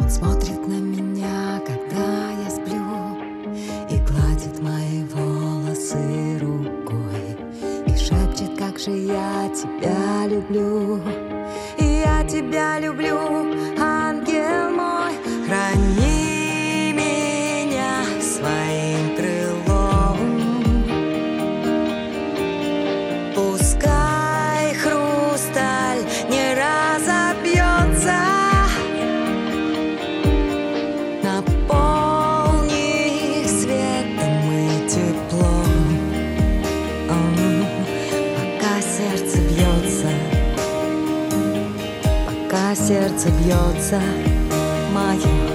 Он смотрит на меня, когда я сплю, и гладит мои волосы рукой, и шепчет, как же я тебя люблю. И я тебя люблю, ангел мой. Храни меня своим крылом, пускай хрусталь не разобьется. Наполни их светом и теплом, пока сердце бьется, пока сердце бьется мое.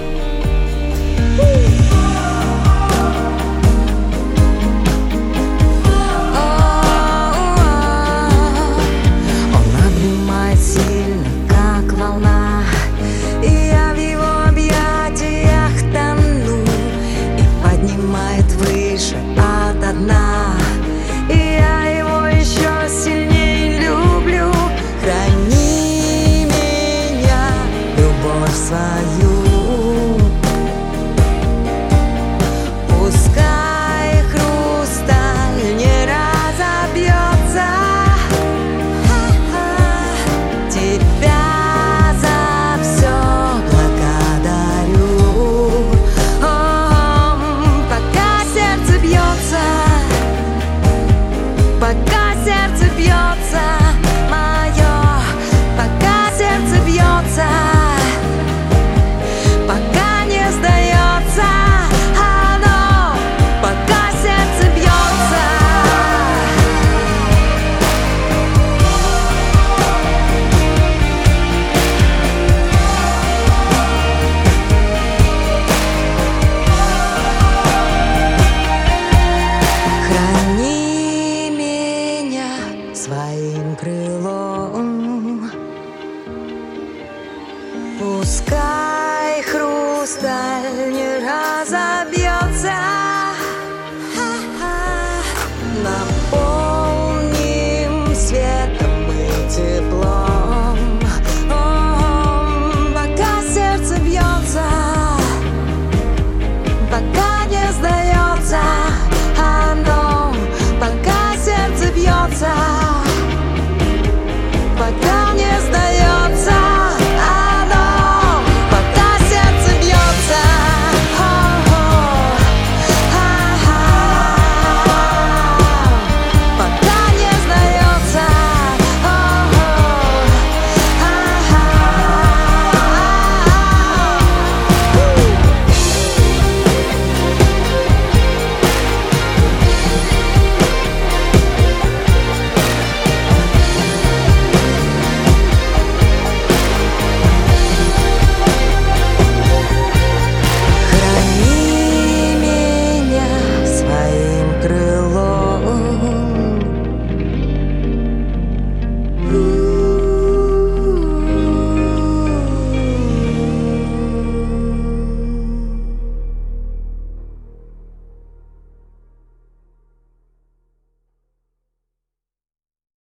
Выше ото дна, и я его еще сильнее люблю. Храни меня, любовь свою, пускай хрусталь не разобьется. Тебя за все благодарю. Пока сердце бьется мое, пока сердце бьется, пока не сдается оно, пока сердце бьется. Храни меня своим крылом, пускай хрусталь не разобьется.